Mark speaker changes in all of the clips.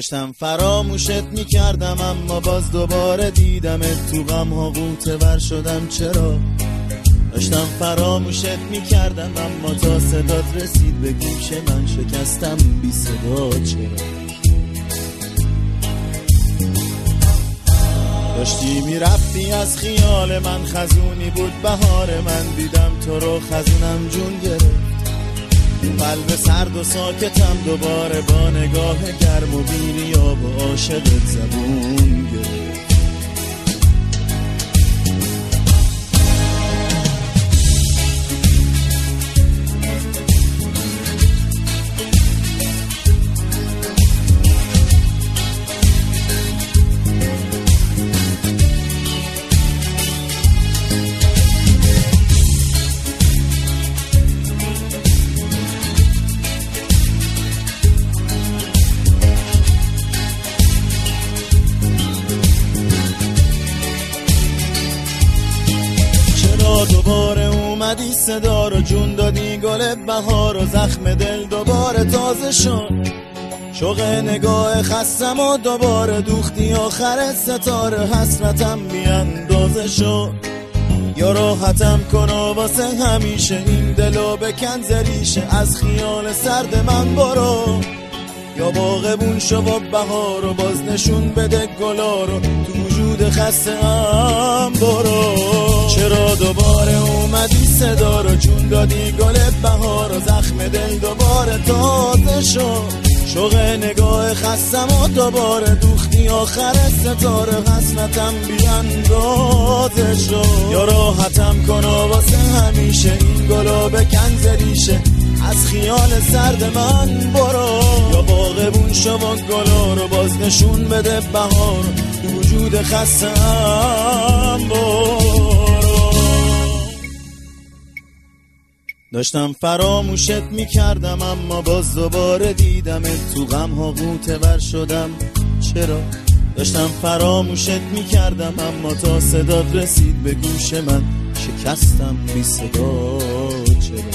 Speaker 1: داشتم فراموشت میکردم اما باز دوباره دیدمت، تو غم ها غوطه ور شدم. چرا؟ داشتم فراموشت میکردم اما تا صدات رسید به گوش من شکستم بی صدا. چرا؟ داشتی میرفتی از خیال من، خزونی بود بهار من، دیدم تو رو خزونم جون گرفت. قلب سرد و ساکتم دوباره با نگاه گرم و بی‌ریاب و عاشقت زبون گرفت. دوباره اومدی صدا رو جون دادی، گل بهار و زخم دل دوباره تازه شد. شوق نگاه خستم و دوباره دوختی آخر ستاره، حسرتم بیاندازه شد. یا راحتم کن و واسه همیشه این دلو بکن زریشه، از خیال سرد من برو. یا باغبون شو و بهار و باز نشون بده گلا رو، تو وجود خسته ام برو. چرا دوباره اومدی صدا رو جون دادی، گل بهار و زخم دل دوباره تازه شد. شوق نگاه خستم و دوباره دوختی آخر ستاره، حسرتم بیاندازه شد. یا راحتم کن و واسه همیشه این گلو بکن زریشه، از خیال سرد من برو. یا باغبون شو و گلا رو باز نشون بده بهار، تو وجود خستم برو. داشتم فراموشت میکردم اما باز دوباره دیدمت، تو غم ها غوطه ور شدم. چرا؟ داشتم فراموشت میکردم اما تا صدات رسید به گوش من شکستم بی صدا. چرا؟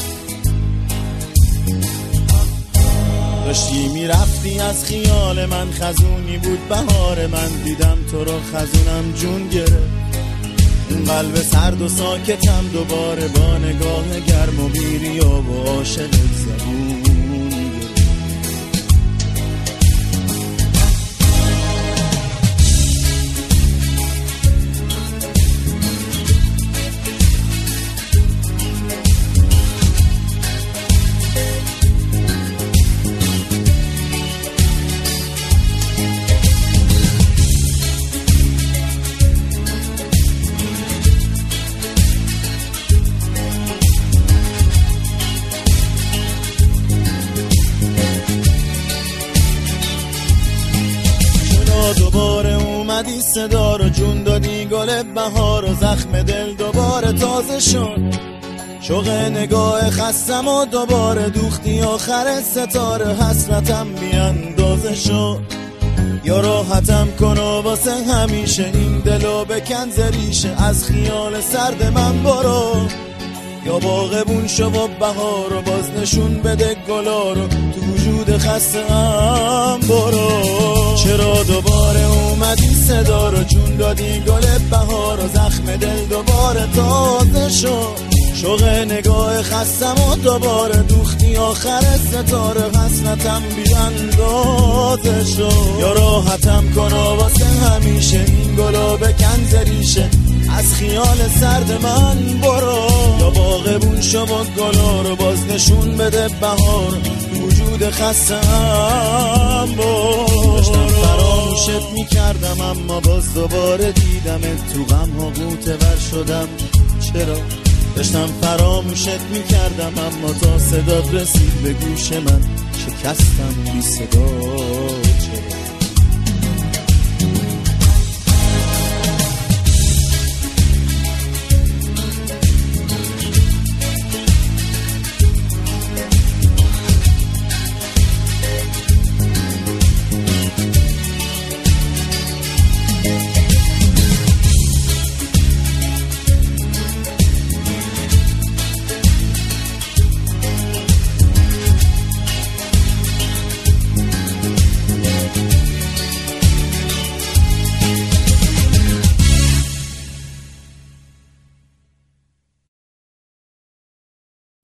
Speaker 1: داشتی میرفتی از خیال من، خزونی بود بهار من، دیدم تو رو خزونم جون گرفت. این قلب سرد و ساکتم دوباره با نگاه گرم و بی‌ریاب و عاشقت زبون گرفت. دوباره اومدی صدا رو جون دادی، گل بهار و زخم دل دوباره تازه شد. شوق نگاه خستم و دوباره دوختی آخر ستاره، حسرتم بیاندازه شد. یا راحتم کن و واسه همیشه این دلو بکن زریشه، از خیال سرد من برو. یا باغبون شو و بهار و باز نشون بده گلا رو، تو وجود خسته ام برو. چرا دوباره اومدی صدا رو جون دادی، گل بهار و زخم دل دوباره تازه شد. شوق نگاه خستم و دوباره دوختی آخر ستاره، حسرتم بیاندازه شد. یا راحتم کن و واسه همیشه این گلو بکن زریشه، از خیال سرد من برو. یا باغبون شو و گلا رو باز نشون بده بهار، وجود خستم برو. داشتم فراموشت میکردم اما باز دوباره دیدمت، تو غم ها غوطه ور شدم. چرا؟ داشتم فراموشت میکردم اما تا صدات رسید به گوش من شکستم بی صدا. چرا؟